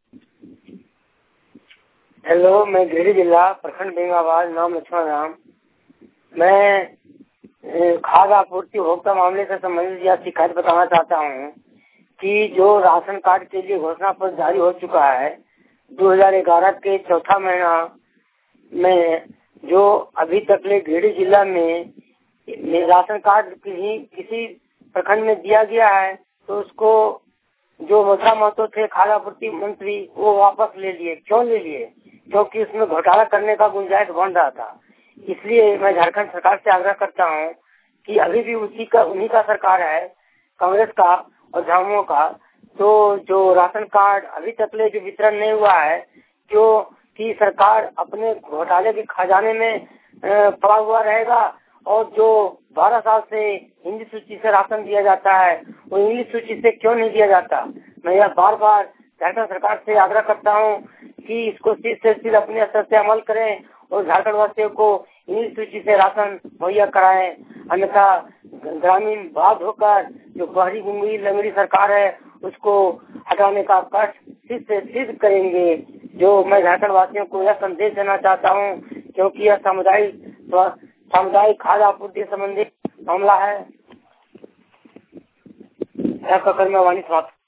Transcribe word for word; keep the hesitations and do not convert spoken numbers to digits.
Hello, मैं गिरिडीह जिला प्रखंड बेंगाबाद, नाम लक्ष्मण राम। मैं खाद्य आपूर्ति उपभोक्ता मामले से संबंधित यह शिकायत बताना चाहता हूँ कि जो राशन कार्ड के लिए घोषणा पत्र जारी हो चुका है दो हज़ार ग्यारह के चौथा महीना में, जो अभी तक ले गिरिडीह जिला में राशन कार्ड किसी किसी प्रखंड में दिया गया है, तो उसको जो मोथा महतो थे खाद्य आपूर्ति मंत्री, वो वापस ले लिए। क्यों ले लिए? क्योंकि उसमें घोटाला करने का गुंजाइश बन रहा था। इसलिए मैं झारखंड सरकार से आग्रह करता हूँ कि अभी भी उसी का उन्हीं का सरकार है, कांग्रेस का और झामुमो का, तो जो राशन कार्ड अभी तक ले जो वितरण नहीं हुआ है, जो कि सरकार अपने घोटाले के खजाने में पड़ा हुआ रहेगा। और जो बारह साल से हिंदी सूची से राशन दिया जाता है, वो इंग्लिश सूची से क्यों नहीं दिया जाता? मैं यह बार बार झारखंड सरकार से आग्रह करता हूँ कि इसको सिर से सिर अपने स्तर से अमल करें और झारखंड वासियों को इंग्लिश सूची से राशन मुहैया कराएं। अन्यथा ग्रामीण बाध होकर जो बहरी गुंगी लंगड़ी सरकार है, उसको हटाने का कष्ट सिर से सिद्ध करेंगे। जो मैं झारखंड वासियों को यह संदेश देना चाहता हूँ, क्योंकि यह सामुदायिक सामुदायिक खाद्य आपूर्ति संबंधी मामला है। मैं वाणी समाप्त